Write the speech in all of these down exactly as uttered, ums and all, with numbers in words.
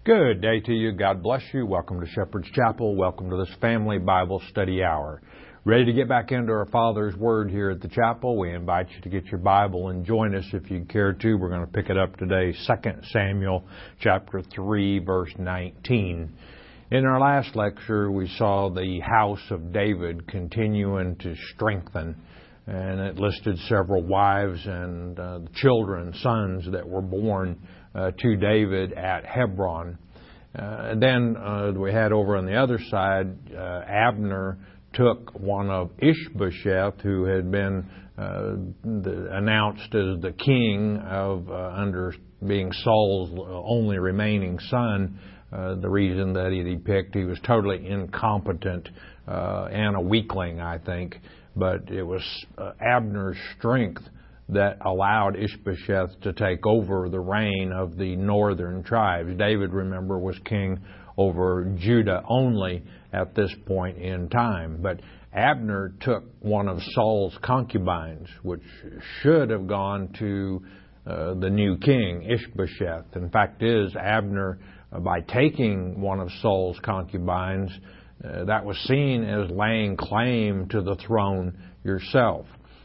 Good day to you. God bless you. Welcome to Shepherd's Chapel. Welcome to this family Bible study hour. Ready to get back into our Father's Word here at the chapel? We invite you to get your Bible and join us if you care to. We're going to pick it up today, Second Samuel chapter three, verse nineteen. In our last lecture, we saw the house of David continuing to strengthen, and it listed several wives and uh, children, sons that were born uh, to David at Hebron. Uh, and then uh, we had over on the other side, uh, Abner took one of Ishbosheth, who had been uh, the, announced as the king of uh, under being Saul's only remaining son. Uh, the reason that he, he picked, he was totally incompetent uh, and a weakling, I think. But it was uh, Abner's strength that allowed Ishbosheth to take over the reign of the northern tribes. David, remember, was king over Judah only at this point in time. But Abner took one of Saul's concubines, which should have gone to uh, the new king, Ishbosheth. In fact, is Abner, uh, by taking one of Saul's concubines, uh, that was seen as laying claim to the throne yourself.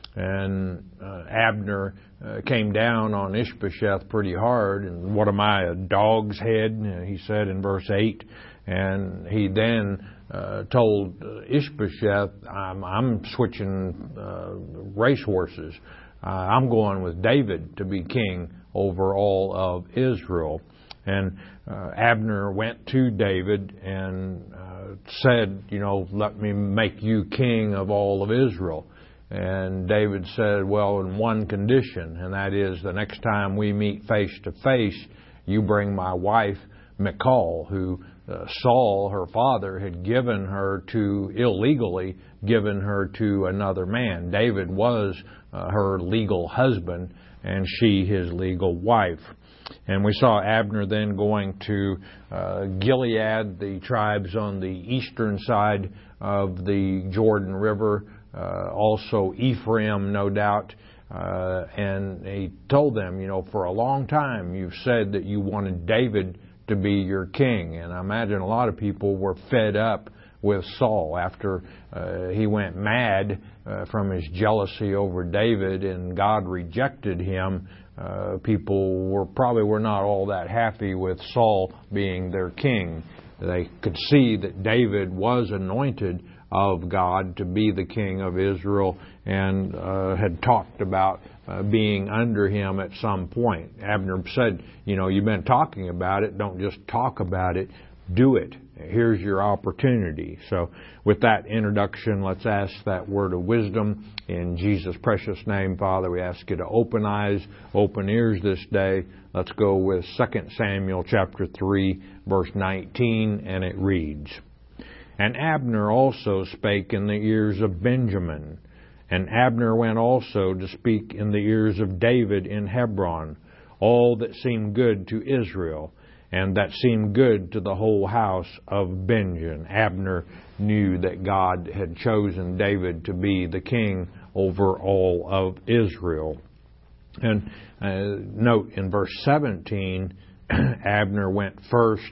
And uh, Abner uh, came down on Ishbosheth pretty hard. And what am I, a dog's head? He said in verse eight. And he then uh, told Ishbosheth, I'm, I'm switching uh, racehorses. Uh, I'm going with David to be king over all of Israel. And uh, Abner went to David and uh, said, you know, let me make you king of all of Israel. And David said, well, in one condition, and that is the next time we meet face to face, you bring my wife, Michal, who uh, Saul, her father, had given her to, illegally given her to another man. David was uh, her legal husband, and she his legal wife. And we saw Abner then going to uh, Gilead, the tribes on the eastern side of the Jordan River, uh, also Ephraim, no doubt. Uh, and he told them, you know, for a long time you've said that you wanted David to be your king. And I imagine a lot of people were fed up with Saul after uh, he went mad uh, from his jealousy over David and God rejected him. Uh, people were probably were not all that happy with Saul being their king. They could see that David was anointed of God to be the king of Israel and uh, had talked about uh, being under him at some point. Abner said, you know, you've been talking about it. Don't just talk about it. Do it. Here's your opportunity. So with that introduction, let's ask that word of wisdom. In Jesus' precious name, Father, we ask you to open eyes, open ears this day. Let's go with Second Samuel chapter three, verse nineteen, and it reads, And Abner also spake in the ears of Benjamin. And Abner went also to speak in the ears of David in Hebron, all that seemed good to Israel, and that seemed good to the whole house of Benjamin. Abner knew that God had chosen David to be the king over all of Israel. And uh, note in verse seventeen, Abner went first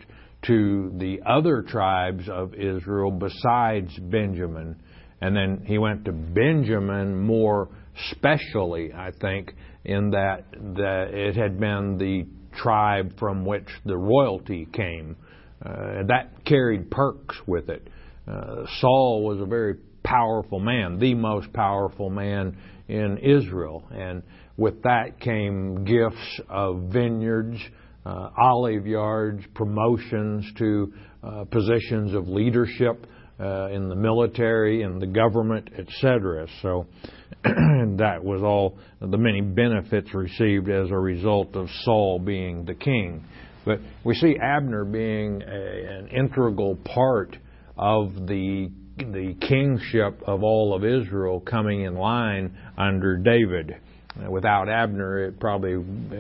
to the other tribes of Israel besides Benjamin. And then he went to Benjamin more specially, I think, in that, that it had been the tribe from which the royalty came. Uh, that carried perks with it. Uh, Saul was a very powerful man, the most powerful man in Israel. And with that came gifts of vineyards, uh, olive yards, promotions to uh, positions of leadership uh, in the military, in the government, et cetera. So that was all the many benefits received as a result of Saul being the king. But we see Abner being a, an integral part of the the kingship of all of Israel coming in line under David. Without Abner, it probably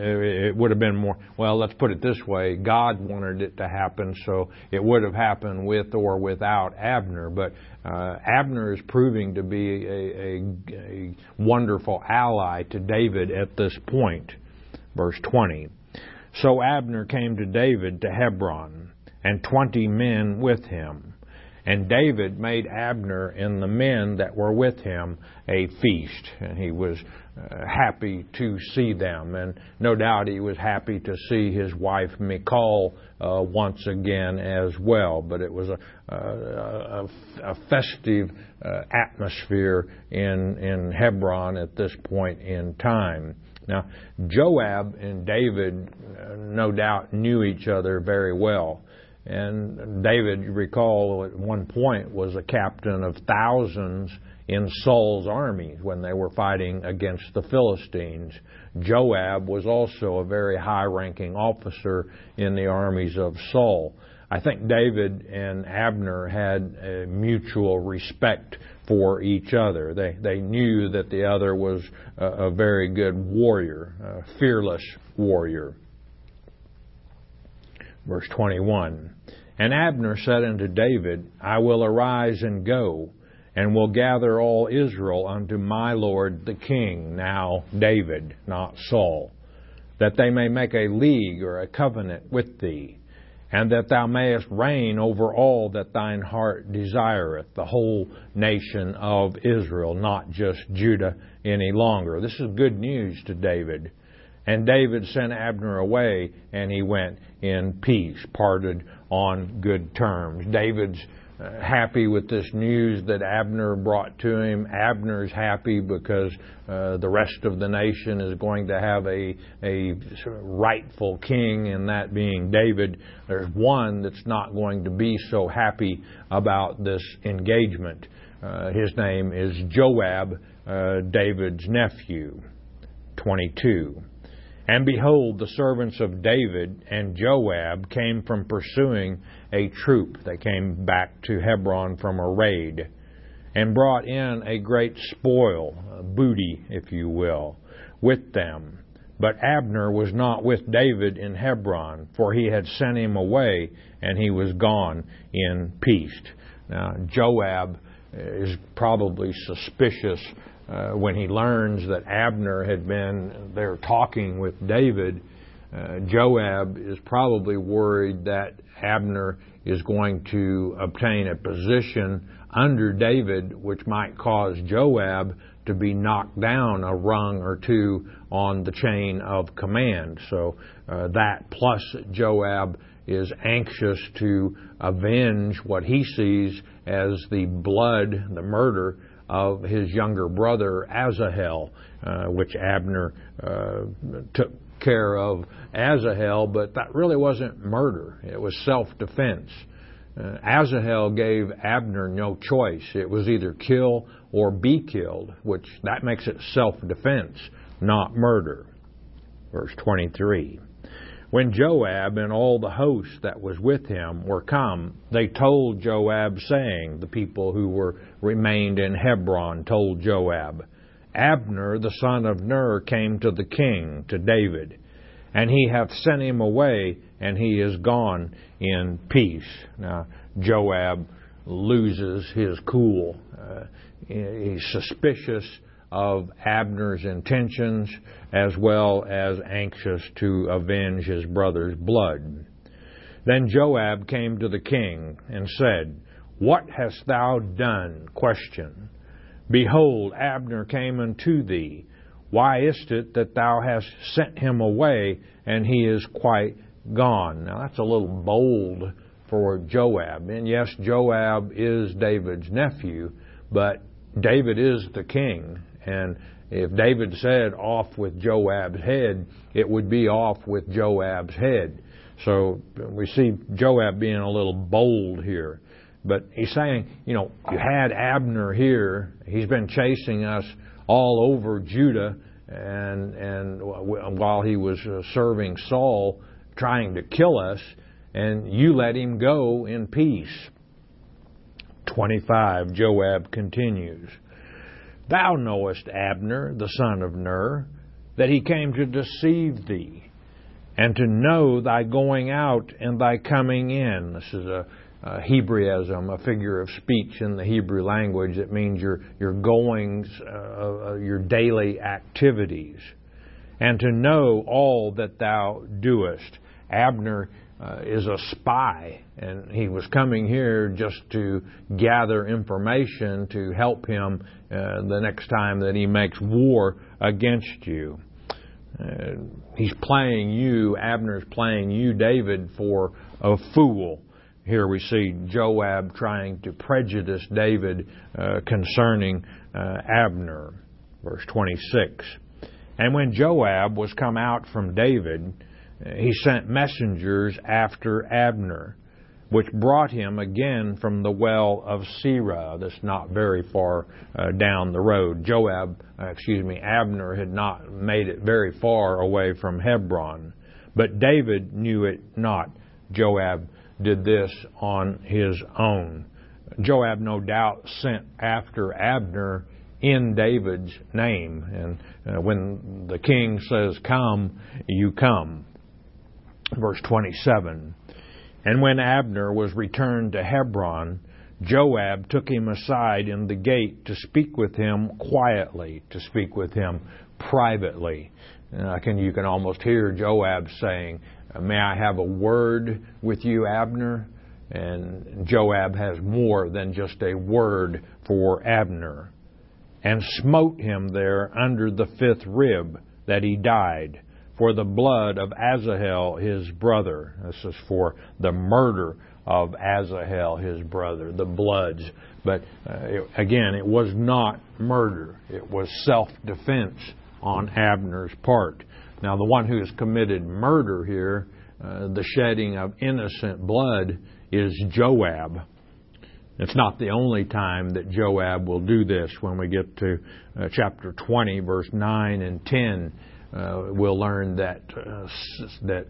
it would have been more, well, let's put it this way, God wanted it to happen, so it would have happened with or without Abner. But uh, Abner is proving to be a, a, a wonderful ally to David at this point. Verse twenty, So Abner came to David to Hebron, and twenty men with him. And David made Abner and the men that were with him a feast. And he was uh, happy to see them. And no doubt he was happy to see his wife Michal uh, once again as well. But it was a, a, a, a festive uh, atmosphere in, in Hebron at this point in time. Now, Joab and David uh, no doubt knew each other very well. And David, you recall, at one point was a captain of thousands in Saul's armies when they were fighting against the Philistines. Joab was also a very high-ranking officer in the armies of Saul. I think David and Abner had a mutual respect for each other. They they knew that the other was a, a very good warrior, a fearless warrior. Verse twenty-one, And Abner said unto David, I will arise and go, and will gather all Israel unto my lord the king, now David, not Saul, that they may make a league or a covenant with thee, and that thou mayest reign over all that thine heart desireth, the whole nation of Israel, not just Judah any longer. This is good news to David. And David sent Abner away, and he went in peace, parted on good terms. David's uh, happy with this news that Abner brought to him. Abner's happy because uh, the rest of the nation is going to have a, a rightful king, and that being David. There's one that's not going to be so happy about this engagement. Uh, his name is Joab, uh, David's nephew. twenty-two. And behold, the servants of David and Joab came from pursuing a troop. They came back to Hebron from a raid, and brought in a great spoil, a booty, if you will, with them. But Abner was not with David in Hebron, for he had sent him away, and he was gone in peace. Now, Joab is probably suspicious Uh, when he learns that Abner had been there talking with David. uh, Joab is probably worried that Abner is going to obtain a position under David, which might cause Joab to be knocked down a rung or two on the chain of command. So uh, that plus Joab is anxious to avenge what he sees as the blood, the murder of his younger brother Asahel, uh, which Abner uh, took care of Asahel, but that really wasn't murder. It was self-defense. Uh, Asahel gave Abner no choice. It was either kill or be killed, which that makes it self-defense, not murder. Verse twenty-three. When Joab and all the host that was with him were come, they told Joab, saying, the people who were remained in Hebron told Joab, Abner the son of Ner came to the king, to David, and he hath sent him away, and he is gone in peace. Now, Joab loses his cool. Uh, he's suspicious of Abner's intentions, as well as anxious to avenge his brother's blood. Then Joab came to the king and said, What hast thou done? Question. Behold, Abner came unto thee. Why is it that thou hast sent him away, and he is quite gone? Now that's a little bold for Joab. And yes, Joab is David's nephew, but David is the king. And if David said off with Joab's head, it would be off with Joab's head. So we see Joab being a little bold here. But he's saying, you know, you had Abner here. He's been chasing us all over Judah, and and while he was serving Saul, trying to kill us, and you let him go in peace. twenty-five, Joab continues. Thou knowest Abner, the son of Ner, that he came to deceive thee, and to know thy going out and thy coming in. This is a, a Hebraism, a figure of speech in the Hebrew language. It means your your goings, uh, uh, your daily activities. and to know all that thou doest. Abner uh, is a spy, and he was coming here just to gather information to help him uh, the next time that he makes war against you. Uh, he's playing you, Abner's playing you, David, for a fool. Here we see Joab trying to prejudice David uh, concerning uh, Abner. Verse twenty-six. And when Joab was come out from David, he sent messengers after Abner, which brought him again from the well of Sirah. That's not very far uh, down the road. Joab, uh, excuse me, Abner had not made it very far away from Hebron. But David knew it not. Joab did this on his own. Joab, no doubt, sent after Abner in David's name. And uh, when the king says, come, you come. Verse twenty-seven. And when Abner was returned to Hebron, Joab took him aside in the gate to speak with him quietly, to speak with him privately. And I can, you can almost hear Joab saying, may I have a word with you, Abner? And Joab has more than just a word for Abner. And smote him there under the fifth rib, that he died, for the blood of Asahel his brother. This is for the murder of Asahel his brother, the bloods. But uh, it, again, it was not murder. It was self-defense on Abner's part. Now, the one who has committed murder here, uh, the shedding of innocent blood, is Joab. It's not the only time that Joab will do this. When we get to uh, chapter twenty, verse nine and ten, uh, we'll learn that uh, that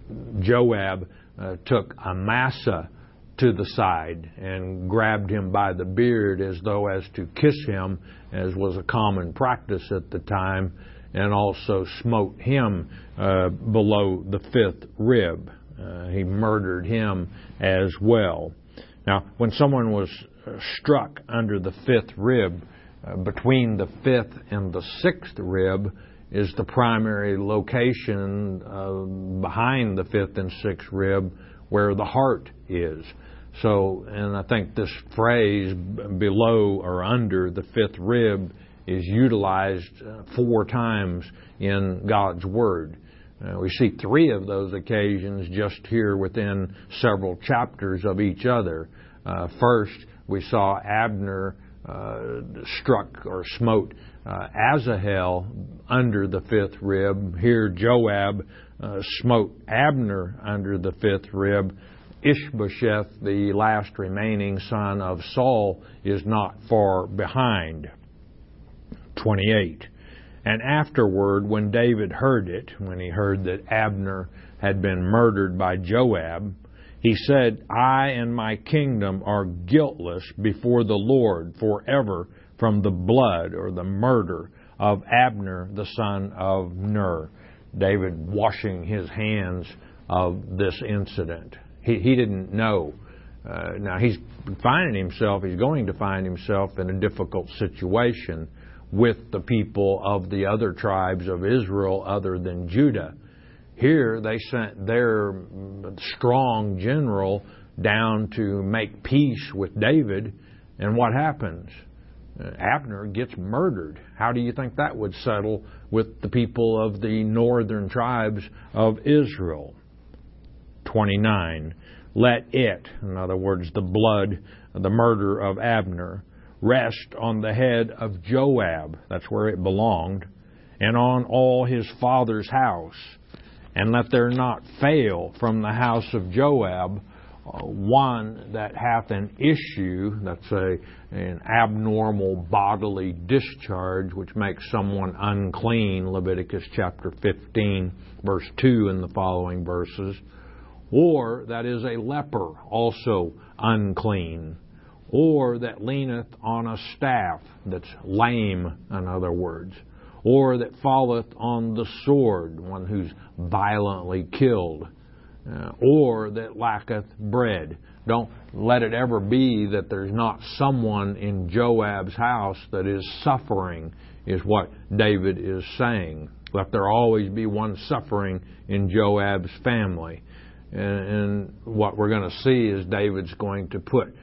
Joab uh, took Amasa to the side and grabbed him by the beard as though as to kiss him, as was a common practice at the time, and also smote him uh, below the fifth rib. Uh, he murdered him as well. Now, when someone was uh, struck under the fifth rib, uh, between the fifth and the sixth rib is the primary location uh, behind the fifth and sixth rib where the heart is. So, and I think this phrase, below or under the fifth rib, is utilized uh, four times in God's Word. Uh, we see three of those occasions just here within several chapters of each other. Uh, first, we saw Abner uh, struck or smote uh, Asahel under the fifth rib. Here, Joab uh, smote Abner under the fifth rib. Ishbosheth, the last remaining son of Saul, is not far behind. twenty-eight. And afterward, when David heard it, when he heard that Abner had been murdered by Joab, he said, I and my kingdom are guiltless before the Lord forever from the blood or the murder of Abner, the son of Ner. David washing his hands of this incident. He, he didn't know. Uh, now, he's finding himself, he's going to find himself in a difficult situation with the people of the other tribes of Israel other than Judah. Here they sent their strong general down to make peace with David, and what happens? Abner gets murdered. How do you think that would settle with the people of the northern tribes of Israel? twenty-nine. Let it, in other words, the blood, the murder of Abner, rest on the head of Joab, that's where it belonged, and on all his father's house. And let there not fail from the house of Joab uh, one that hath an issue, that's a, an abnormal bodily discharge, which makes someone unclean, Leviticus chapter fifteen, verse two and the following verses, or that is a leper, also unclean, or that leaneth on a staff, that's lame, in other words, or that falleth on the sword, one who's violently killed, uh, or that lacketh bread. Don't let it ever be that there's not someone in Joab's house that is suffering, is what David is saying. Let there always be one suffering in Joab's family. And, and what we're going to see is David's going to put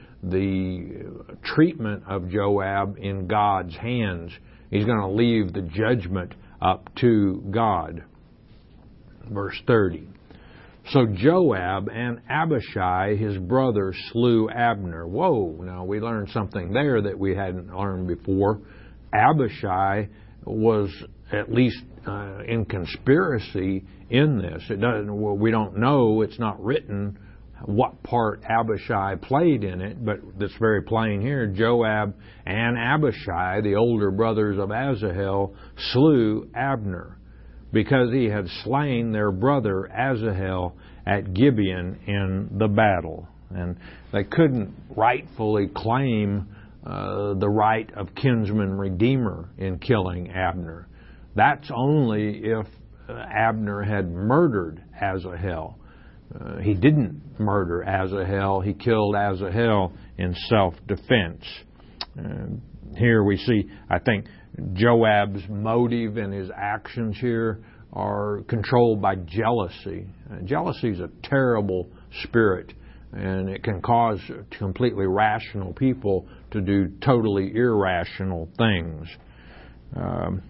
the treatment of Joab in God's hands. He's going to leave the judgment up to God. Verse thirty. So Joab and Abishai, his brother, slew Abner. Whoa, now we learned something there that we hadn't learned before. Abishai was at least uh, in conspiracy in this. It doesn't. Well, we don't know. It's not written what part Abishai played in it, but it's very plain here. Joab and Abishai, the older brothers of Asahel, slew Abner because he had slain their brother Asahel at Gibeon in the battle. And they couldn't rightfully claim uh, the right of kinsman redeemer in killing Abner. That's only if uh, Abner had murdered Asahel. Uh, he didn't murder Asahel. He killed Asahel in self-defense. Uh, here we see, I think, Joab's motive and his actions here are controlled by jealousy. Uh, jealousy is a terrible spirit, and it can cause completely rational people to do totally irrational things. Um,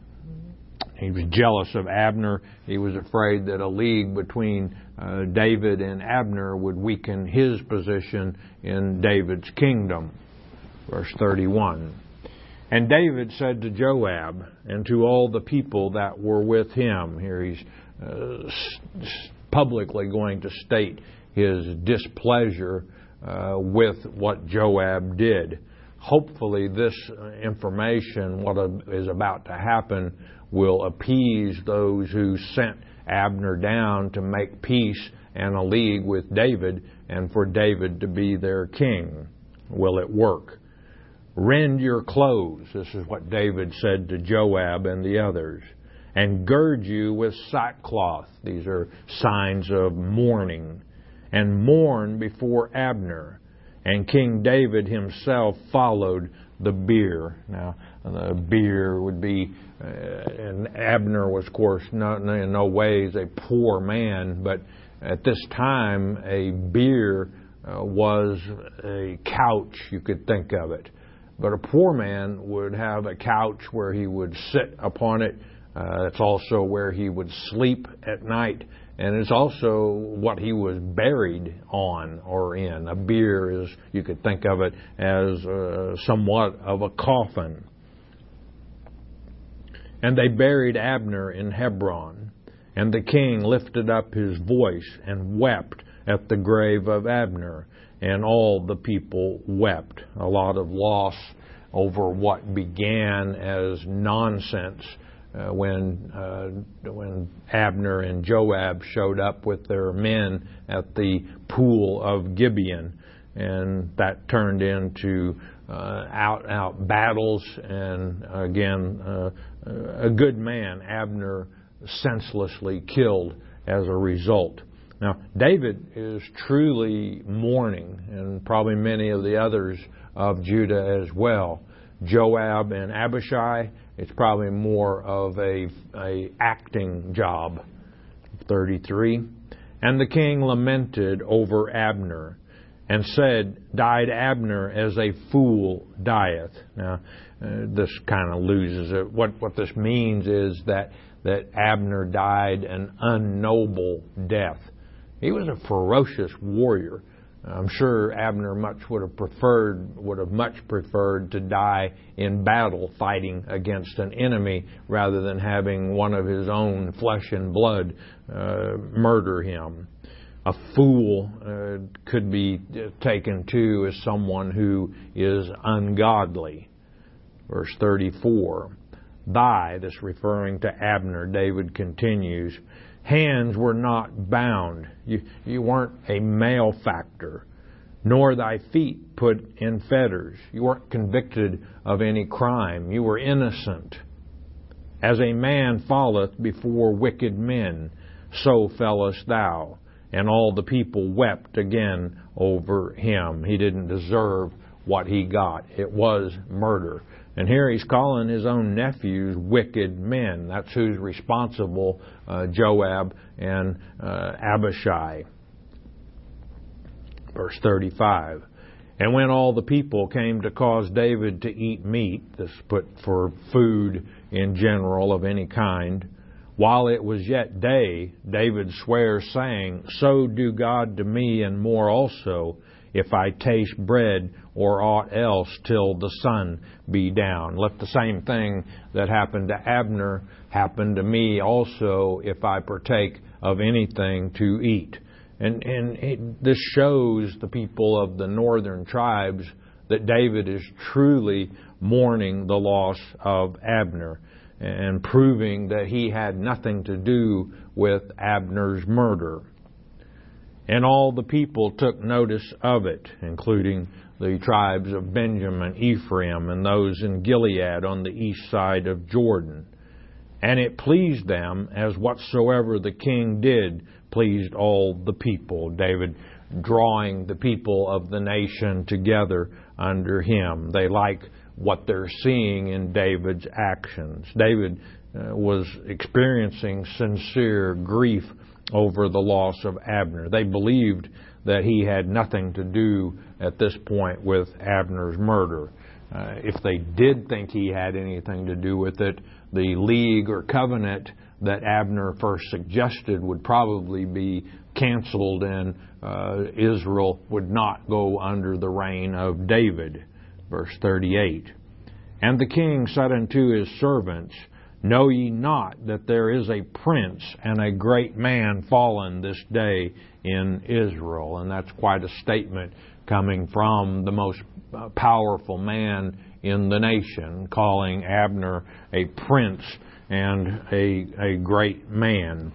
He was jealous of Abner. He was afraid that a league between uh, David and Abner would weaken his position in David's kingdom. Verse thirty-one. And David said to Joab and to all the people that were with him, here he's uh, publicly going to state his displeasure uh, with what Joab did. Hopefully this information, what is about to happen, will appease those who sent Abner down to make peace and a league with David and for David to be their king. Will it work? Rend your clothes, this is what David said to Joab and the others, and gird you with sackcloth. These are signs of mourning. And mourn before Abner. And King David himself followed the bier. Now, the bier would be, uh, and Abner was, of course, not, in no ways a poor man, but at this time, a bier uh, was a couch, you could think of it. But a poor man would have a couch where he would sit upon it. Uh, it's also where he would sleep at night. And it's also what he was buried on or in. A bier is, you could think of it as uh, somewhat of a coffin. And they buried Abner in Hebron. And the king lifted up his voice and wept at the grave of Abner. And all the people wept. A lot of loss over what began as nonsense. Uh, when uh, when Abner and Joab showed up with their men at the pool of Gibeon, and that turned into uh, out-out battles, and again, uh, a good man, Abner, senselessly killed as a result. Now, David is truly mourning, and probably many of the others of Judah as well. Joab and Abishai, it's probably more of a, a acting job. thirty-three. And the king lamented over Abner and said, died Abner as a fool dieth. Now, uh, this kind of loses it. What, what this means is that, that Abner died an unknoble death. He was a ferocious warrior. I'm sure Abner much would have preferred, would have much preferred to die in battle fighting against an enemy rather than having one of his own flesh and blood uh, murder him. A fool uh, could be taken too as someone who is ungodly. Verse thirty-four. Thy, this referring to Abner, David continues, hands were not bound. You, you weren't a malefactor, nor thy feet put in fetters. You weren't convicted of any crime. You were innocent. As a man falleth before wicked men, so fellest thou. And all the people wept again over him. He didn't deserve what he got. It was murder. And here he's calling his own nephews wicked men. That's who's responsible, uh, Joab and uh, Abishai. Verse thirty-five. And when all the people came to cause David to eat meat, this put for food in general of any kind, while it was yet day, David swears, saying, So do God to me and more also, if I taste bread or aught else till the sun be down. Let the same thing that happened to Abner happen to me also, if I partake of anything to eat. And, and it, this shows the people of the northern tribes that David is truly mourning the loss of Abner and proving that he had nothing to do with Abner's murder. And all the people took notice of it, including the tribes of Benjamin, Ephraim, and those in Gilead on the east side of Jordan. And it pleased them, as whatsoever the king did pleased all the people. David drawing the people of the nation together under him. They like what they're seeing in David's actions. David uh, was experiencing sincere grief over the loss of Abner. They believed that he had nothing to do at this point with Abner's murder. Uh, if they did think he had anything to do with it, the league or covenant that Abner first suggested would probably be canceled, and uh, Israel would not go under the reign of David. Verse thirty-eight. And the king said unto his servants, Know ye not that there is a prince and a great man fallen this day in Israel? And that's quite a statement coming from the most powerful man in the nation, calling Abner a prince and a, a great man.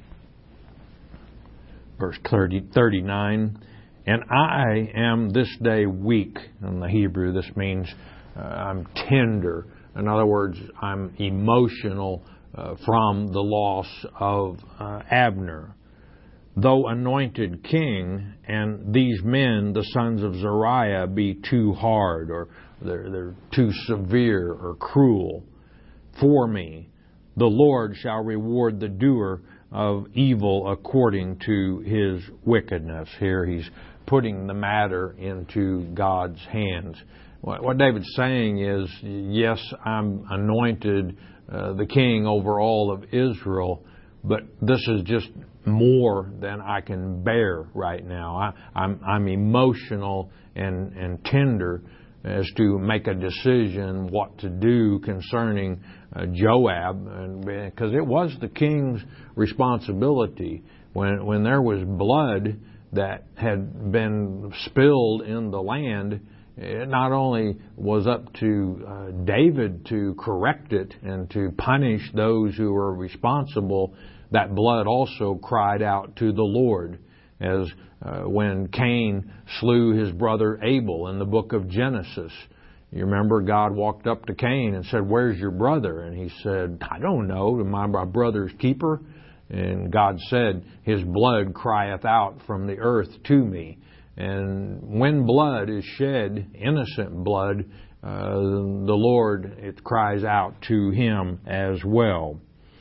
Verse thirty, thirty-nine. And I am this day weak. In the Hebrew, this means uh, I'm tender. In other words, I'm emotional uh, from the loss of uh, Abner. Though anointed king, and these men, the sons of Zeruiah, be too hard, or they're, they're too severe or cruel for me, the Lord shall reward the doer of evil according to his wickedness. Here he's putting the matter into God's hands. What David's saying is, yes, I'm anointed uh, the king over all of Israel, but this is just more than I can bear right now. I, I'm, I'm emotional and, and tender as to make a decision what to do concerning uh, Joab, and because it was the king's responsibility. When, when there was blood that had been spilled in the land, it not only was up to uh, David to correct it and to punish those who were responsible, that blood also cried out to the Lord. As uh, when Cain slew his brother Abel in the book of Genesis. You remember God walked up to Cain and said, Where's your brother? And he said, I don't know. Am I my brother's keeper? And God said, His blood crieth out from the earth to me. And when blood is shed, innocent blood, uh, the Lord, it cries out to Him as well.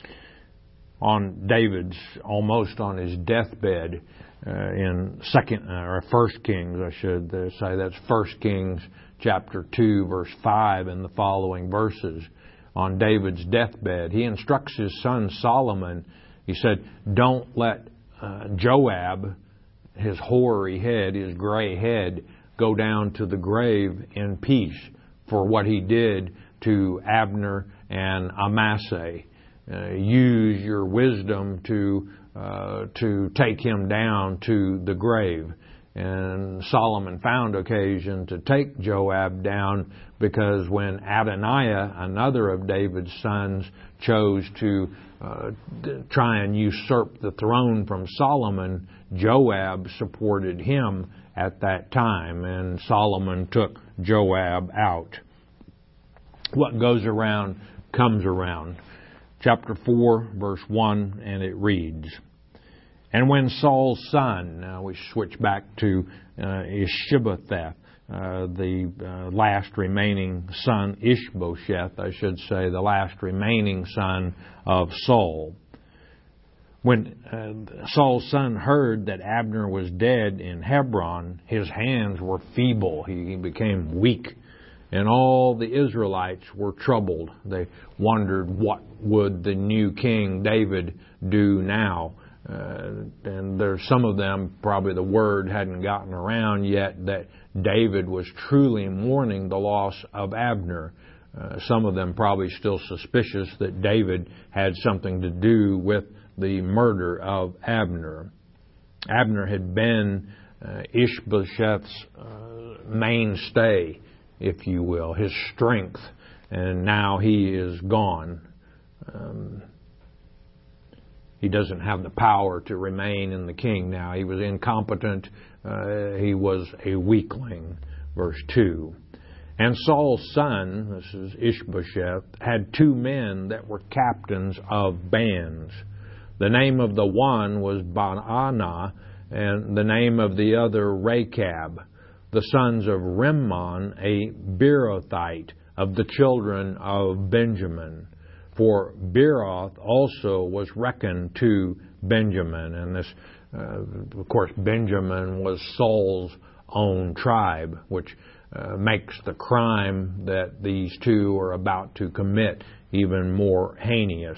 On David's, almost on his deathbed, uh, in second or First Kings, I should say, that's First Kings chapter two, verse five, and the following verses. On David's deathbed, he instructs his son Solomon. He said, "Don't let uh, Joab, his hoary head, his gray head, go down to the grave in peace for what he did to Abner and Amasa. Uh, use your wisdom to uh, to take him down to the grave." And Solomon found occasion to take Joab down because when Adoniah, another of David's sons, chose to uh, try and usurp the throne from Solomon, Joab supported him at that time, and Solomon took Joab out. What goes around comes around. Chapter four, verse one, and it reads, "And when Saul's son," now we switch back to uh, Ishbosheth, uh, the uh, last remaining son, Ishbosheth, I should say, the last remaining son of Saul. When uh, Saul's son heard that Abner was dead in Hebron, his hands were feeble. He, he became weak. And all the Israelites were troubled. They wondered, what would the new king David do now? Uh, and there's some of them, probably the word hadn't gotten around yet that David was truly mourning the loss of Abner. Uh, some of them probably still suspicious that David had something to do with the murder of Abner. Abner had been uh, Ishbosheth's uh, mainstay, if you will, his strength, and now he is gone. Um, he doesn't have the power to remain in the king now. He was incompetent. Uh, he was a weakling. Verse two. And Saul's son, this is Ishbosheth, had two men that were captains of bands. The name of the one was Baanah, and the name of the other Rechab, the sons of Rimmon, a Beerothite, of the children of Benjamin. For Beeroth also was reckoned to Benjamin. And this, uh, of course, Benjamin was Saul's own tribe, which uh, makes the crime that these two are about to commit even more heinous.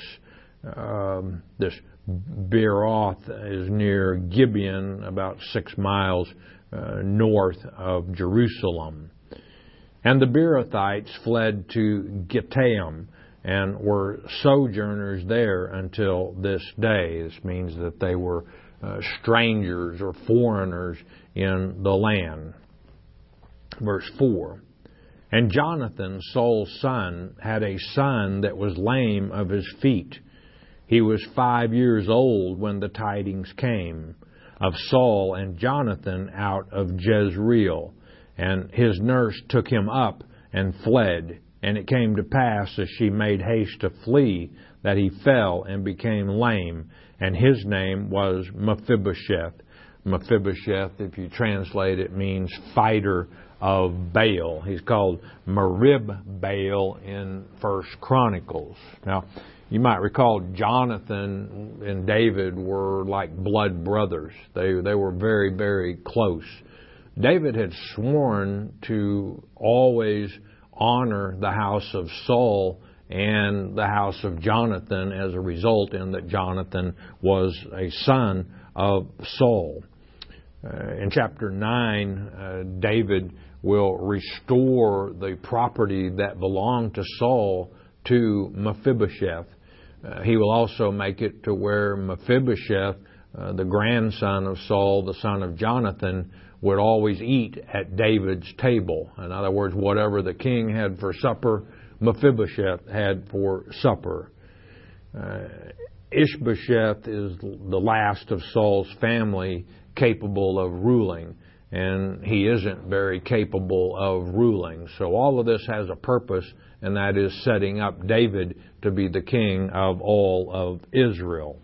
Um, this Beeroth is near Gibeon, about six miles uh, north of Jerusalem. And the Beerothites fled to Gittaim and were sojourners there until this day. This means that they were uh, strangers or foreigners in the land. Verse four. And Jonathan, Saul's son, had a son that was lame of his feet. He was five years old when the tidings came of Saul and Jonathan out of Jezreel. And his nurse took him up and fled. And it came to pass, as she made haste to flee, that he fell and became lame. And his name was Mephibosheth. Mephibosheth, if you translate it, means fighter of Baal. He's called Merib-Baal in First Chronicles. Now, you might recall Jonathan and David were like blood brothers. They they were very, very close. David had sworn to always honor the house of Saul and the house of Jonathan as a result, in that Jonathan was a son of Saul. Uh, in chapter nine, uh, David will restore the property that belonged to Saul to Mephibosheth. Uh, he will also make it to where Mephibosheth, uh, the grandson of Saul, the son of Jonathan, would always eat at David's table. In other words, whatever the king had for supper, Mephibosheth had for supper. Uh, Ishbosheth is the last of Saul's family capable of ruling, and he isn't very capable of ruling. So all of this has a purpose, and that is setting up David to be the king of all of Israel.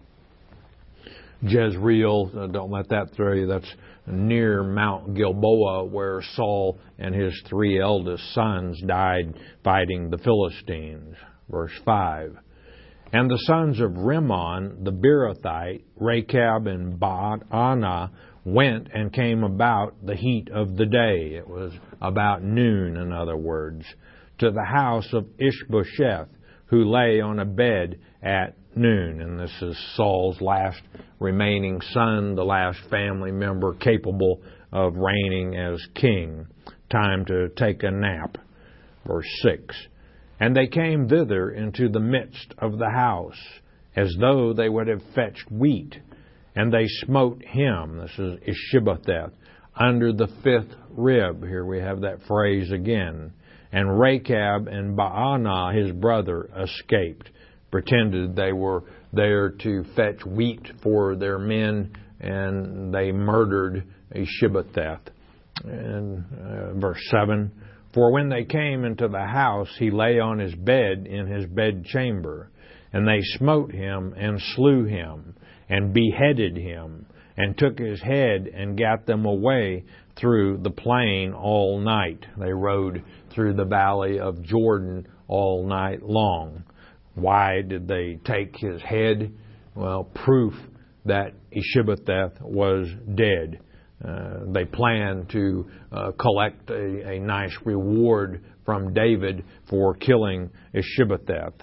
Jezreel, uh, don't let that throw you, that's near Mount Gilboa, where Saul and his three eldest sons died fighting the Philistines. Verse five. And the sons of Rimmon, the Beerothite, Rechab and Baanah, went and came about the heat of the day. It was about noon, in other words, to the house of Ishbosheth, who lay on a bed at noon. And this is Saul's last remaining son, the last family member capable of reigning as king. Time to take a nap. Verse six. And they came thither into the midst of the house, as though they would have fetched wheat. And they smote him, this is Ishbosheth, under the fifth rib. Here we have that phrase again. And Rechab and Baanah, his brother, escaped, pretended they were there to fetch wheat for their men, and they murdered Ishbosheth. And uh, verse seven, for when they came into the house, he lay on his bed in his bedchamber, and they smote him and slew him, and beheaded him, and took his head and gat them away through the plain all night. They rode through the valley of Jordan all night long. Why did they take his head? Well, proof that Ishbosheth was dead. Uh, they planned to uh, collect a, a nice reward from David for killing Ishbosheth.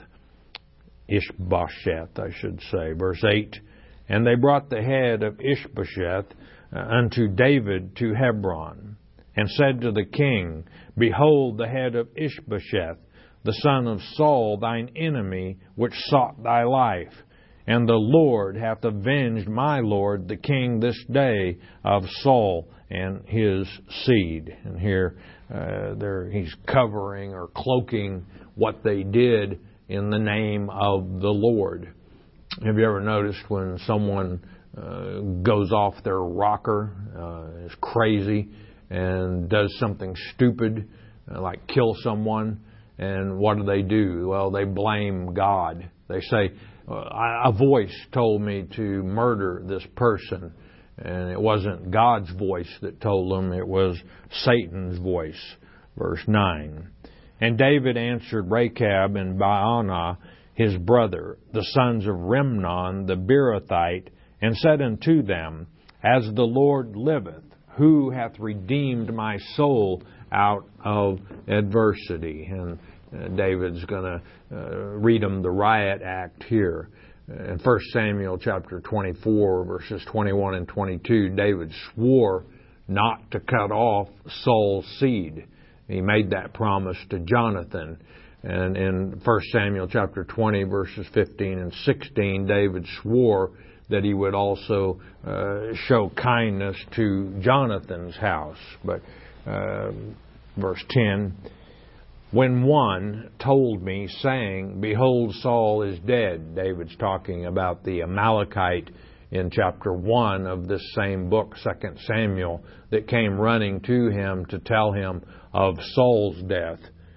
Ishbosheth, I should say. Verse eight, and they brought the head of Ishbosheth uh, unto David to Hebron, and said to the king, Behold the head of Ishbosheth, the son of Saul, thine enemy, which sought thy life. And the Lord hath avenged my lord the king this day of Saul and his seed. And here uh, there he's covering or cloaking what they did in the name of the Lord. Have you ever noticed when someone uh, goes off their rocker, uh, is crazy, and does something stupid, uh, like kill someone, and what do they do? Well, they blame God. They say, a voice told me to murder this person. And it wasn't God's voice that told them, it was Satan's voice. Verse nine. And David answered Rechab and Baanah his brother, the sons of Rimnon the Beerothite, and said unto them, As the Lord liveth, who hath redeemed my soul out of adversity? And uh, David's going to uh, read them the riot act here. In First Samuel chapter twenty-four, verses twenty-one and twenty-two, David swore not to cut off Saul's seed. He made that promise to Jonathan. And in First Samuel chapter twenty, verses fifteen and sixteen, David swore that he would also uh, show kindness to Jonathan's house. But uh, verse ten, when one told me, saying, Behold, Saul is dead. David's talking about the Amalekite in chapter one of this same book, Second Samuel, that came running to him to tell him of Saul's death.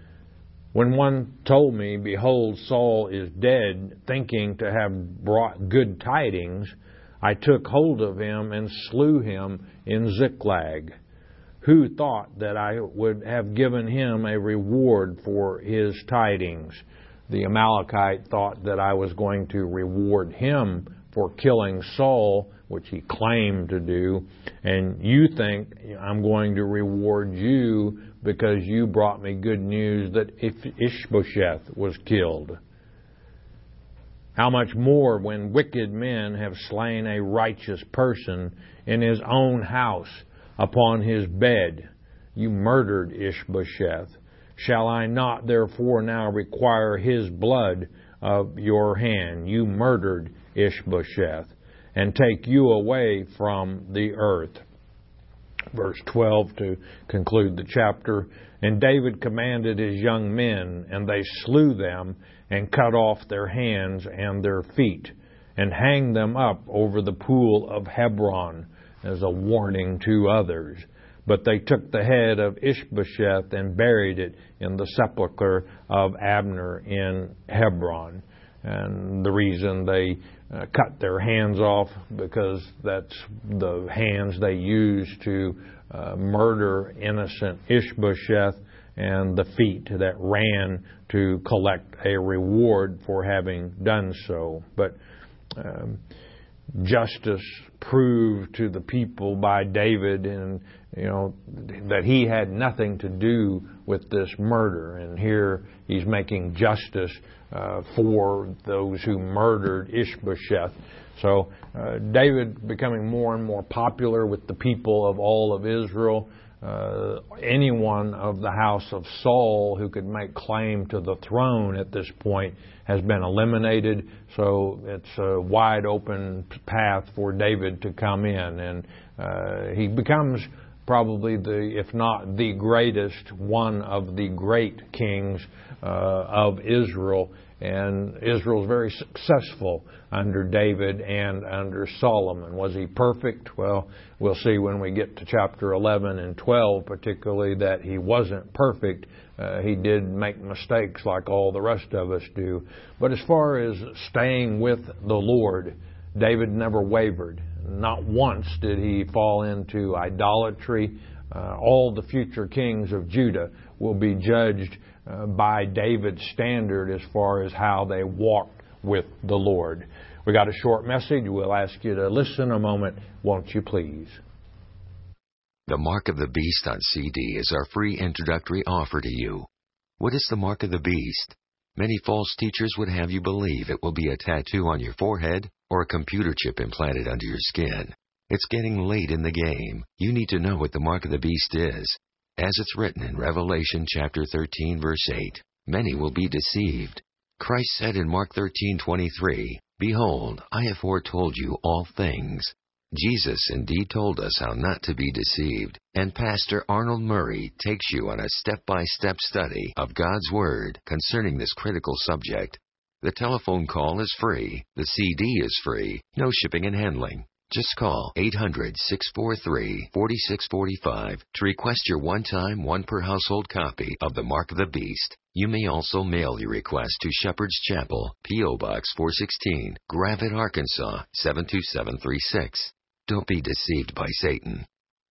When one told me, Behold, Saul is dead, thinking to have brought good tidings, I took hold of him and slew him in Ziklag. Who thought that I would have given him a reward for his tidings? The Amalekite thought that I was going to reward him for killing Saul, which he claimed to do, and you think I'm going to reward you because you brought me good news that Ishbosheth was killed. How much more when wicked men have slain a righteous person in his own house upon his bed? You murdered Ishbosheth. Shall I not therefore now require his blood of your hand? You murdered Ishbosheth, and take you away from the earth. Verse twelve to conclude the chapter. And David commanded his young men, and they slew them, and cut off their hands and their feet, and hanged them up over the pool of Hebron, as a warning to others. But they took the head of Ishbosheth and buried it in the sepulchre of Abner in Hebron. And the reason they uh, cut their hands off, because that's the hands they used to uh, murder innocent Ishbosheth, and the feet that ran to collect a reward for having done so. But um, justice proved to the people by David, and you know that he had nothing to do with this murder. And here he's making justice uh, for those who murdered Ishbosheth. So uh, David becoming more and more popular with the people of all of Israel. Uh, anyone of the house of Saul who could make claim to the throne at this point has been eliminated. So it's a wide open path for David to come in. And uh, he becomes probably the, if not the greatest, one of the great kings uh, of Israel. And Israel's very successful under David and under Solomon. Was he perfect? Well, we'll see when we get to chapter eleven and twelve, particularly, that he wasn't perfect. Uh, he did make mistakes like all the rest of us do. But as far as staying with the Lord, David never wavered. not once did he fall into idolatry. Uh, all the future kings of Judah will be judged uh, by David's standard as far as how they walked with the Lord. We got a short message. We'll ask you to listen a moment, won't you please? The Mark of the Beast on C D is our free introductory offer to you. What is the Mark of the Beast? Many false teachers would have you believe it will be a tattoo on your forehead or a computer chip implanted under your skin. It's getting late in the game. You need to know what the Mark of the Beast is. As it's written in Revelation chapter thirteen, verse eight, many will be deceived. Christ said in Mark thirteen twenty-three, "Behold, I have foretold you all things." Jesus indeed told us how not to be deceived, and Pastor Arnold Murray takes you on a step-by-step study of God's Word concerning this critical subject. The telephone call is free. The C D is free. No shipping and handling. Just call eight hundred, six four three, four six four five to request your one-time, one-per-household copy of The Mark of the Beast. You may also mail your request to Shepherd's Chapel, P O Box four sixteen, Gravette, Arkansas, seven two seven three six. Don't be deceived by Satan.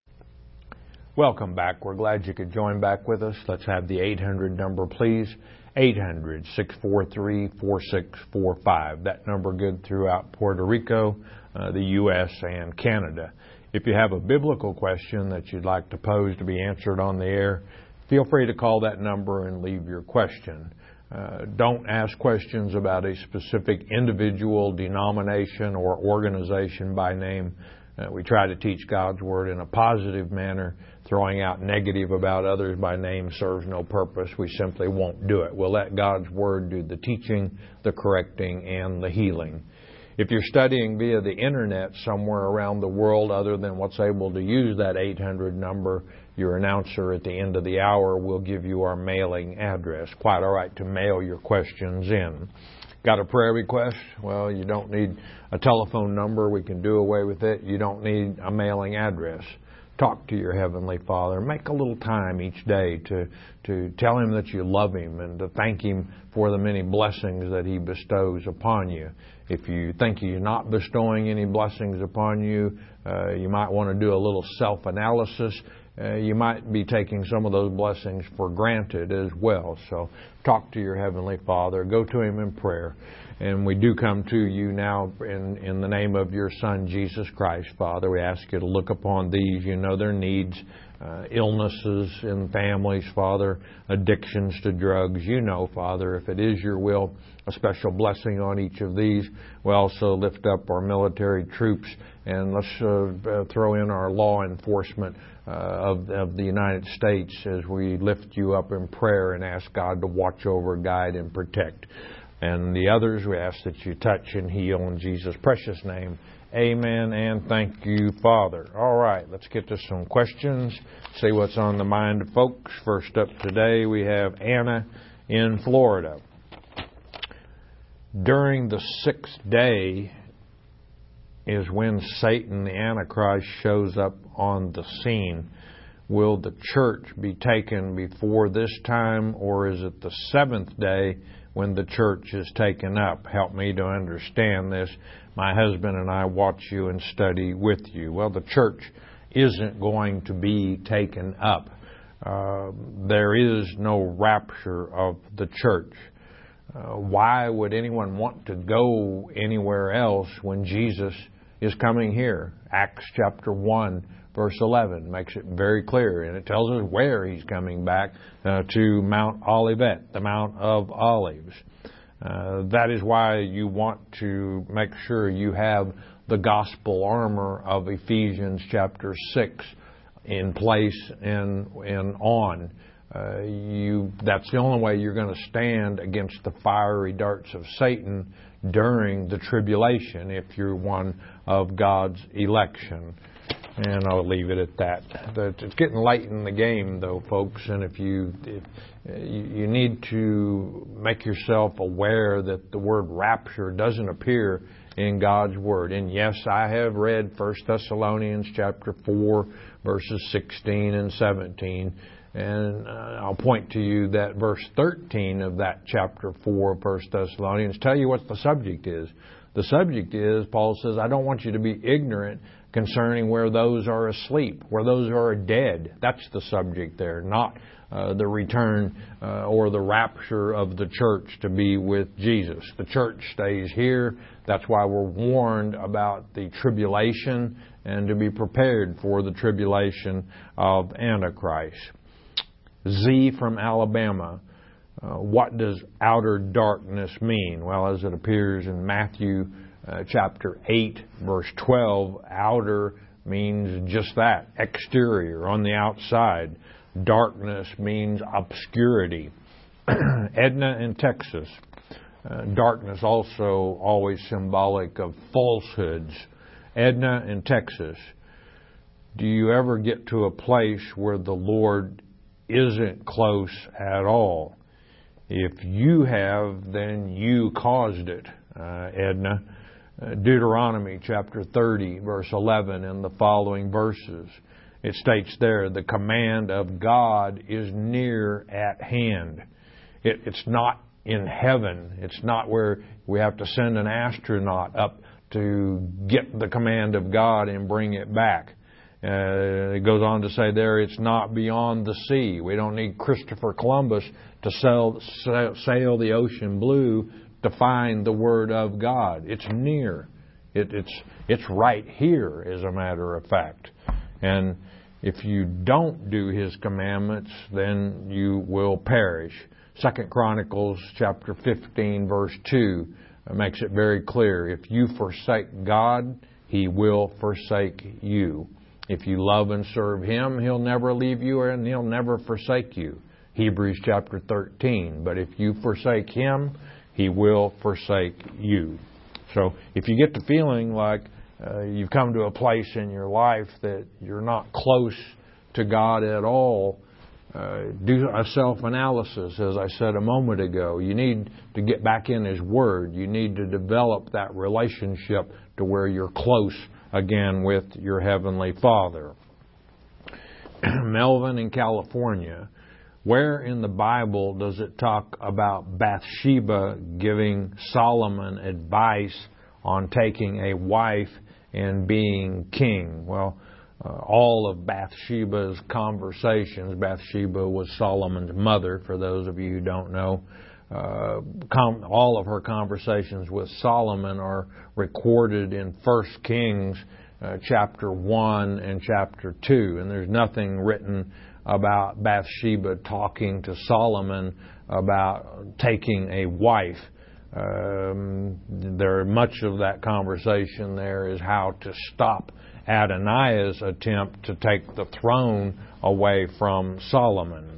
Welcome back. We're glad you could join back with us. Let's have the eight hundred number, please. eight hundred, six four three, four six four five. That number good throughout Puerto Rico, uh, the U S, and Canada. If you have a biblical question that you'd like to pose to be answered on the air, feel free to call that number and leave your question. Uh, don't ask questions about a specific individual, denomination, or organization by name. Uh, we try to teach God's Word in a positive manner. Throwing out negative about others by name serves no purpose. We simply won't do it. We'll let God's Word do the teaching, the correcting, and the healing. If you're studying via the Internet somewhere around the world other than what's able to use that eight hundred number, your announcer at the end of the hour will give you our mailing address. Quite all right to mail your questions in. Got a prayer request? Well, you don't need a telephone number. We can do away with it. You don't need a mailing address. Talk to your Heavenly Father. Make a little time each day to, to tell Him that you love Him and to thank Him for the many blessings that He bestows upon you. If you think He's not bestowing any blessings upon you, uh, you might want to do a little self-analysis. Uh, you might be taking some of those blessings for granted as well. So talk to your Heavenly Father. Go to Him in prayer. And we do come to you now in, in the name of your Son, Jesus Christ, Father. We ask you to look upon these. You know their needs, uh, illnesses in families, Father, addictions to drugs. You know, Father, if it is your will, a special blessing on each of these. We also lift up our military troops, and let's uh, throw in our law enforcement uh, of, of the United States as we lift you up in prayer and ask God to watch over, guide, and protect. And the others, we ask that you touch and heal in Jesus' precious name. Amen, and thank you, Father. All right, let's get to some questions, see what's on the mind of folks. First up today, we have Anna in Florida. During the sixth day is when Satan, the Antichrist, shows up on the scene. Will the church be taken before this time, or is it the seventh day when the church is taken up? Help me to understand this. My husband and I watch you and study with you. Well, the church isn't going to be taken up. Uh, there is no rapture of the church. Uh, why would anyone want to go anywhere else when Jesus is coming here? Acts chapter one, verse eleven makes it very clear, and it tells us where He's coming back, uh, to Mount Olivet, the Mount of Olives. Uh, that is why you want to make sure you have the gospel armor of Ephesians chapter six in place and, and on. Uh, you, that's the only way you're going to stand against the fiery darts of Satan during the tribulation if you're one of God's election. And I'll leave it at that. It's getting late in the game, though, folks, and if you if, you need to make yourself aware that the word rapture doesn't appear in God's Word. And yes, I have read First Thessalonians chapter four, verses sixteen and seventeen. And uh, I'll point to you that verse thirteen of that chapter four of First Thessalonians tell you what the subject is. the subject is, Paul says, I don't want you to be ignorant concerning where those are asleep, where those are dead. That's the subject there, not uh, the return uh, or the rapture of the church to be with Jesus. The church stays here. That's why we're warned about the tribulation and to be prepared for the tribulation of Antichrist. Z from Alabama. Uh, what does outer darkness mean? Well, as it appears in Matthew uh, chapter eight, verse twelve, outer means just that, exterior, on the outside. Darkness means obscurity. Edna in Texas. Uh, darkness also always symbolic of falsehoods. Edna in Texas. Do you ever get to a place where the Lord isn't close at all? If you have, then you caused it, uh, Edna. Uh, Deuteronomy chapter thirty, verse eleven, and the following verses. It states there, the command of God is near at hand. It, it's not in heaven. It's not where we have to send an astronaut up to get the command of God and bring it back. Uh, it goes on to say there, it's not beyond the sea. We don't need Christopher Columbus to sail, sail the ocean blue to find the Word of God. It's near. It, it's, it's right here, as a matter of fact. And if you don't do His commandments, then you will perish. Second Chronicles chapter fifteen, verse two makes it very clear. If you forsake God, He will forsake you. If you love and serve Him, He'll never leave you and He'll never forsake you. Hebrews chapter thirteen. But if you forsake Him, He will forsake you. So if you get the feeling like uh, you've come to a place in your life that you're not close to God at all, uh, do a self-analysis, as I said a moment ago. You need to get back in His Word. You need to develop that relationship to where you're close again with your Heavenly Father. Melvin in California. Where in the Bible does it talk about Bathsheba giving Solomon advice on taking a wife and being king? Well, uh, all of Bathsheba's conversations, Bathsheba was Solomon's mother, for those of you who don't know, uh, com- all of her conversations with Solomon are recorded in First Kings uh, chapter one and chapter two, and there's nothing written about Bathsheba talking to Solomon about taking a wife. Um, there, much of that conversation there is how to stop Adonaiah's attempt to take the throne away from Solomon.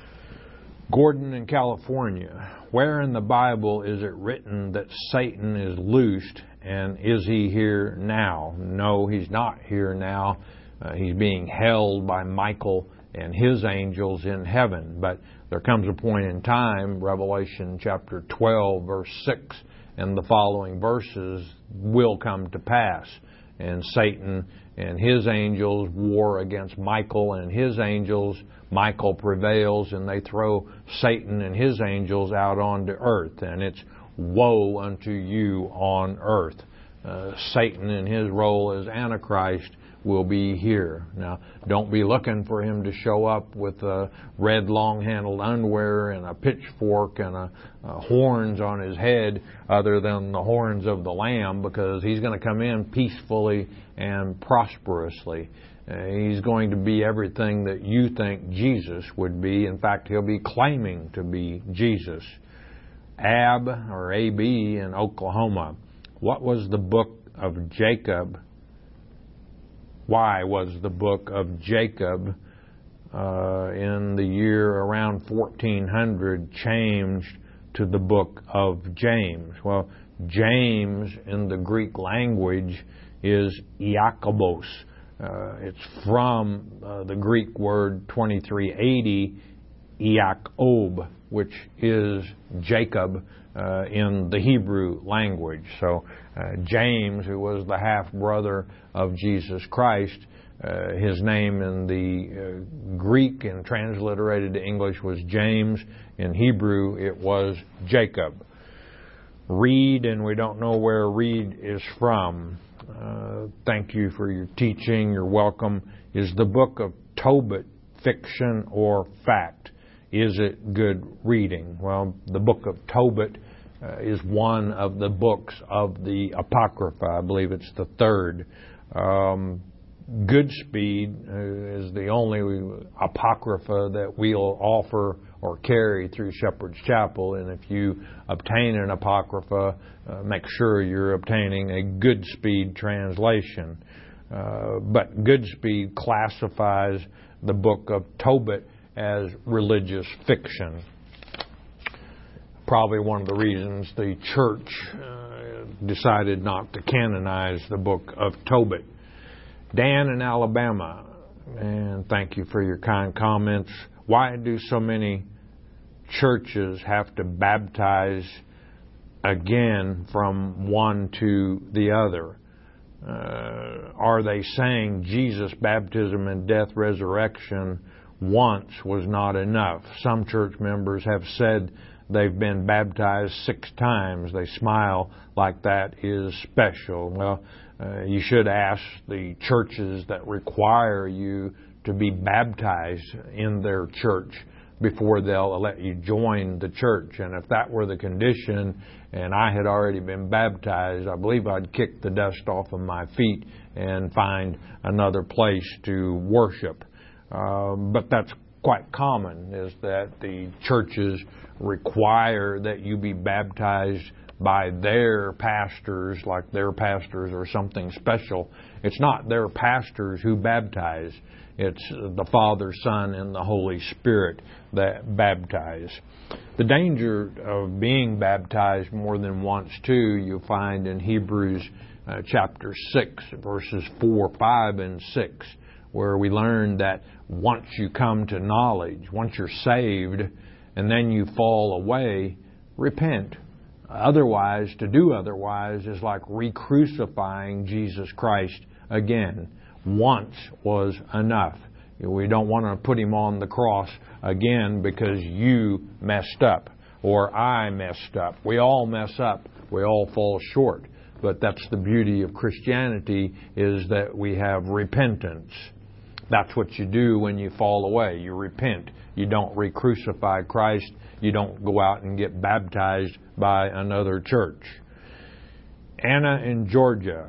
Gordon in California. Where in the Bible is it written that Satan is loosed, and is he here now? No, he's not here now. Uh, he's being held by Michael and his angels in heaven. But there comes a point in time, Revelation chapter twelve, verse six, and the following verses will come to pass. And Satan and his angels war against Michael and his angels. Michael prevails, and they throw Satan and his angels out onto earth. And it's woe unto you on earth. Uh, Satan in his role as Antichrist will be here. Now, don't be looking for him to show up with a red long-handled underwear and a pitchfork and a, a horns on his head other than the horns of the Lamb, because he's going to come in peacefully and prosperously. Uh, he's going to be everything that you think Jesus would be. In fact, he'll be claiming to be Jesus. Ab, or A B in Oklahoma. What was the book of Jacob? Why was the book of Jacob uh, in the year around fourteen hundred changed to the book of James? Well, James in the Greek language is Iakobos. Uh, it's from uh, the Greek word twenty-three eighty, Iakob, which is Jacob uh, in the Hebrew language. So uh, James, who was the half-brother of Jesus Christ, uh, his name in the uh, Greek and transliterated to English was James. In Hebrew, it was Jacob. Reed, and we don't know where Reed is from. Uh, thank you for your teaching. You're welcome. Is the book of Tobit fiction or fact? Is it good reading? Well, the book of Tobit uh, is one of the books of the Apocrypha. I believe it's the third. Um, Goodspeed uh, is the only Apocrypha that we'll offer or carry through Shepherd's Chapel. And if you obtain an Apocrypha, uh, make sure you're obtaining a Goodspeed translation. Uh, but Goodspeed classifies the book of Tobit as religious fiction. Probably one of the reasons the church uh, decided not to canonize the book of Tobit. Dan in Alabama, and thank you for your kind comments. Why do so many churches have to baptize again from one to the other? Uh, are they saying Jesus' baptism and death, resurrection once was not enough? Some church members have said they've been baptized six times. They smile like that is special. Well, uh, you should ask the churches that require you to be baptized in their church before they'll let you join the church. And if that were the condition and I had already been baptized, I believe I'd kick the dust off of my feet and find another place to worship. Uh, but that's quite common, is that the churches require that you be baptized by their pastors, like their pastors or something special. It's not their pastors who baptize. It's the Father, Son, and the Holy Spirit that baptize. The danger of being baptized more than once, too, you'll find in Hebrews uh, chapter six, verses four, five, and six, where we learn that once you come to knowledge, once you're saved, and then you fall away, repent. Otherwise, to do otherwise is like re-crucifying Jesus Christ again. Once was enough. We don't want to put Him on the cross again because you messed up or I messed up. We all mess up. We all fall short. But that's the beauty of Christianity, is that we have repentance. That's what you do when you fall away. You repent. You don't re-crucify Christ. You don't go out and get baptized by another church. Anna in Georgia,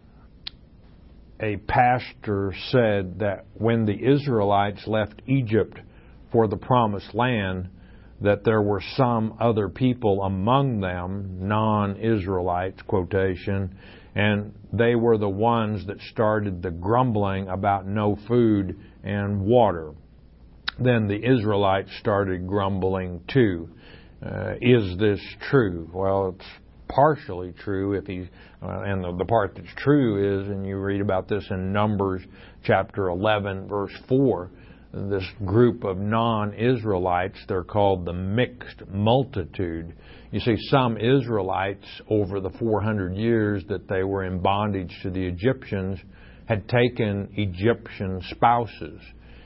a pastor said that when the Israelites left Egypt for the Promised Land, that there were some other people among them, non-Israelites, quotation, and they were the ones that started the grumbling about no food and water. Then the Israelites started grumbling too. Uh, is this true? Well, it's partially true, if he's, uh, and the, the part that's true is, and you read about this in Numbers chapter eleven, verse four, this group of non-Israelites, they're called the mixed multitude. You see, some Israelites, over the four hundred years that they were in bondage to the Egyptians, had taken Egyptian spouses.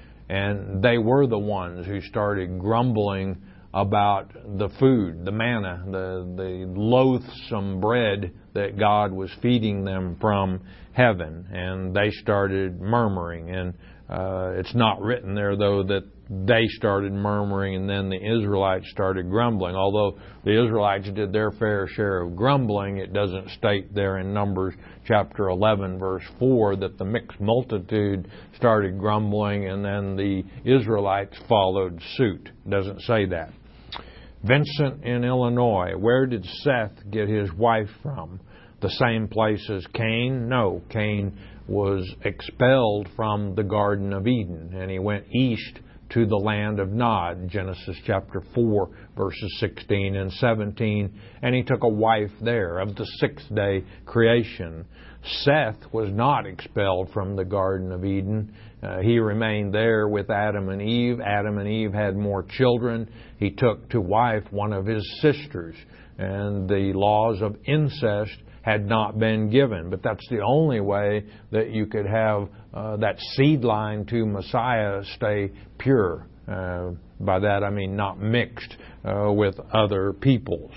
And they were the ones who started grumbling about the food, the manna, the, the loathsome bread that God was feeding them from heaven. And they started murmuring. And uh, it's not written there, though, that they started murmuring and then the Israelites started grumbling. Although the Israelites did their fair share of grumbling, it doesn't state there in Numbers chapter eleven, verse four, that the mixed multitude started grumbling and then the Israelites followed suit. It doesn't say that. Vincent in Illinois, where did Seth get his wife from? The same place as Cain? No, Cain was expelled from the Garden of Eden and he went east to the land of Nod, Genesis chapter four, verses sixteen and seventeen, and he took a wife there of the sixth day creation. Seth was not expelled from the Garden of Eden. Uh, he remained there with Adam and Eve. Adam and Eve had more children. He took to wife one of his sisters, and the laws of incest had not been given. But that's the only way that you could have uh, that seed line to Messiah stay pure. Uh, by that I mean not mixed uh, with other peoples.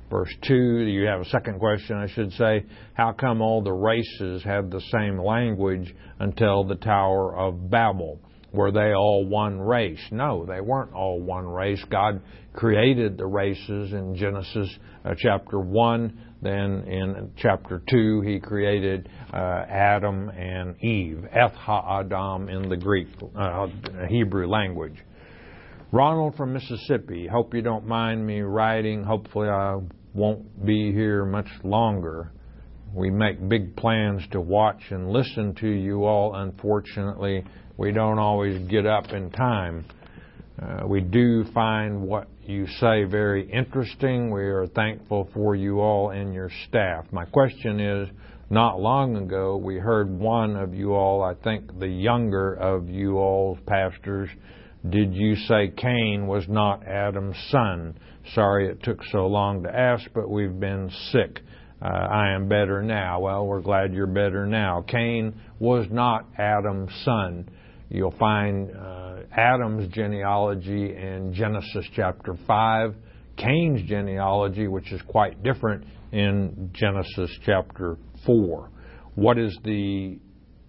Verse two, you have a second question, I should say. How come all the races had the same language until the Tower of Babel? Were they all one race? No, they weren't all one race. God created the races in Genesis uh, chapter one. Then in chapter two, He created uh, Adam and Eve. Eth ha-Adam in the Greek, uh, Hebrew language. Ronald from Mississippi. Hope you don't mind me writing. Hopefully I won't be here much longer. We make big plans to watch and listen to you all. Unfortunately, we don't always get up in time. Uh, we do find what you say very interesting. We are thankful for you all and your staff. My question is, not long ago we heard one of you all, I think the younger of you all pastors, did you say Cain was not Adam's son? Sorry it took so long to ask, but we've been sick. Uh, I am better now. Well, we're glad you're better now. Cain was not Adam's son. You'll find uh, Adam's genealogy in Genesis chapter five, Cain's genealogy, which is quite different, in Genesis chapter four. What is the,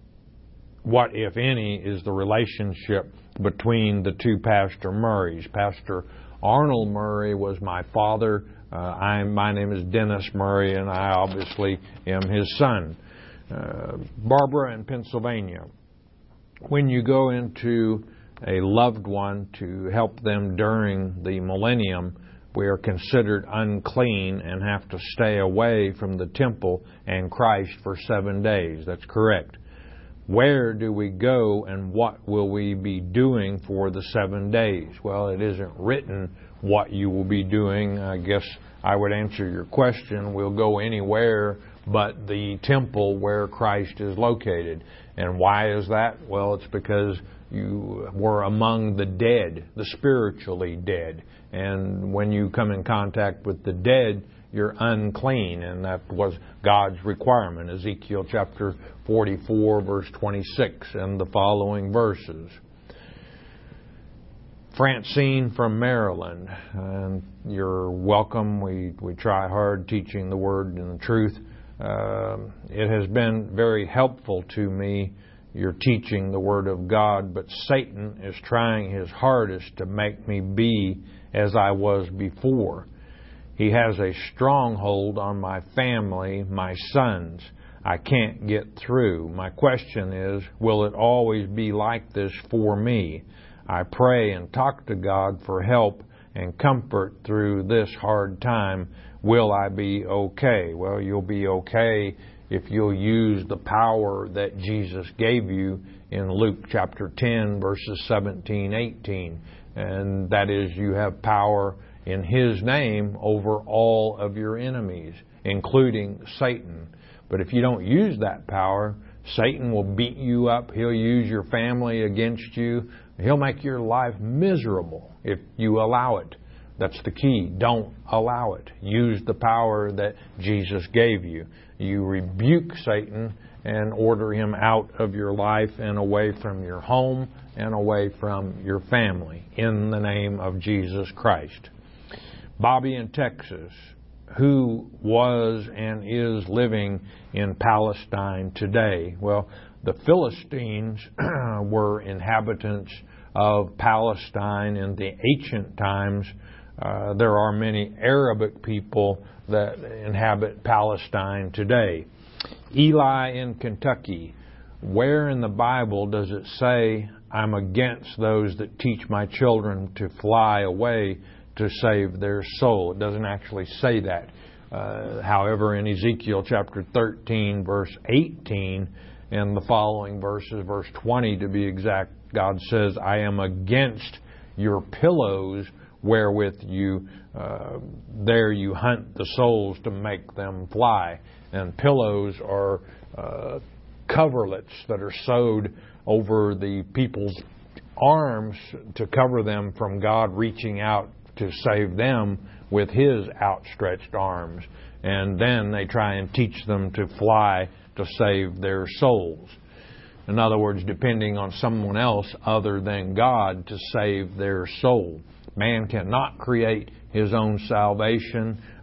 what, if any, is the relationship between the two Pastor Murrays? Pastor Arnold Murray was my father. Uh, I'm, my name is Dennis Murray, and I obviously am his son. Uh, Barbara in Pennsylvania. When you go into a loved one to help them during the millennium, we are considered unclean and have to stay away from the temple and Christ for seven days. That's correct. Where do we go and what will we be doing for the seven days? Well, it isn't written what you will be doing. I guess I would answer your question. We'll go anywhere but the temple where Christ is located. And why is that? Well, it's because you were among the dead, the spiritually dead. And when you come in contact with the dead, you're unclean, and that was God's requirement. Ezekiel chapter forty-four, verse twenty-six, and the following verses. Francine from Maryland, and you're welcome. We, we try hard teaching the Word and the truth. Uh, it has been very helpful to me, your teaching the Word of God, but Satan is trying his hardest to make me be as I was before. He has a stronghold on my family, my sons. I can't get through. My question is, will it always be like this for me? I pray and talk to God for help and comfort through this hard time. Will I be okay? Well, you'll be okay if you'll use the power that Jesus gave you in Luke chapter ten, verses seventeen, eighteen. And that is, you have power in His name over all of your enemies, including Satan. But if you don't use that power, Satan will beat you up. He'll use your family against you. He'll make your life miserable if you allow it. That's the key. Don't allow it. Use the power that Jesus gave you. You rebuke Satan and order him out of your life and away from your home and away from your family in the name of Jesus Christ. Bobby in Texas, who was and is living in Palestine today. Well, the Philistines were inhabitants of Palestine in the ancient times. Uh, there are many Arabic people that inhabit Palestine today. Eli in Kentucky. Where in the Bible does it say, I'm against those that teach my children to fly away to save their soul? It doesn't actually say that. Uh, however, in Ezekiel chapter thirteen, verse eighteen, and the following verses, verse twenty to be exact, God says, I am against your pillows wherewith you, uh, there you hunt the souls to make them fly. And pillows are uh, coverlets that are sewed over the people's arms to cover them from God reaching out to save them with His outstretched arms. And then they try and teach them to fly to save their souls. In other words, depending on someone else other than God to save their soul. Man cannot create his own salvation,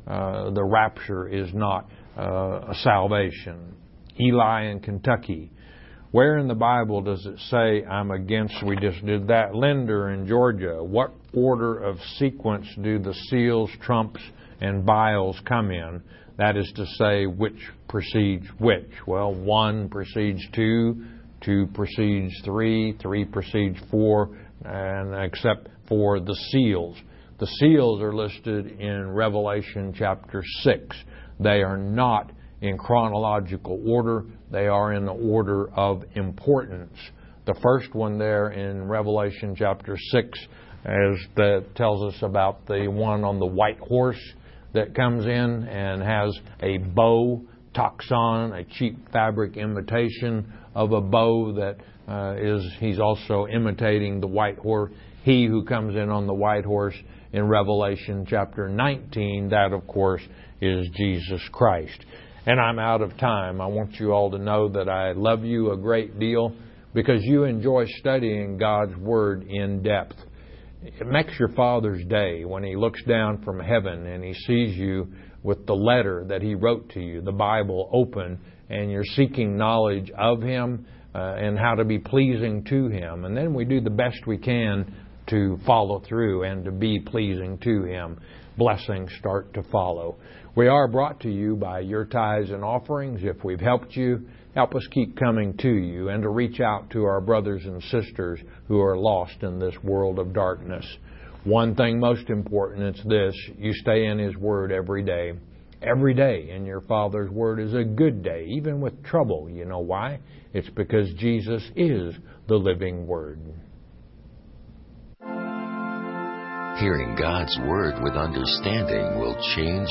uh, the rapture is not uh, a salvation. Eli in Kentucky. Where in the Bible does it say I'm against, we just did that. Linder in Georgia. What order of sequence do the seals, trumps, and vials come in? That is to say, which precedes which? Well, one precedes two, two precedes three, three precedes four, and except for the seals. The seals are listed in Revelation chapter six. They are not in chronological order. They are in the order of importance. The first one there in Revelation chapter six as that tells us about the one on the white horse that comes in and has a bow, toxon, a cheap fabric imitation of a bow that uh, is, he's also imitating the white horse. He who comes in on the white horse in Revelation chapter nineteen, that of course is Jesus Christ. And I'm out of time. I want you all to know that I love you a great deal because you enjoy studying God's Word in depth. It makes your Father's day when He looks down from heaven and He sees you with the letter that He wrote to you, the Bible open, and you're seeking knowledge of Him uh, and how to be pleasing to Him. And then we do the best we can to follow through and to be pleasing to Him. Blessings start to follow. We are brought to you by your tithes and offerings. If we've helped you, help us keep coming to you and to reach out to our brothers and sisters who are lost in this world of darkness. One thing most important, it's this: you stay in His Word every day. Every day in your Father's Word is a good day, even with trouble. You know why? It's because Jesus is the living Word. Hearing God's Word with understanding will change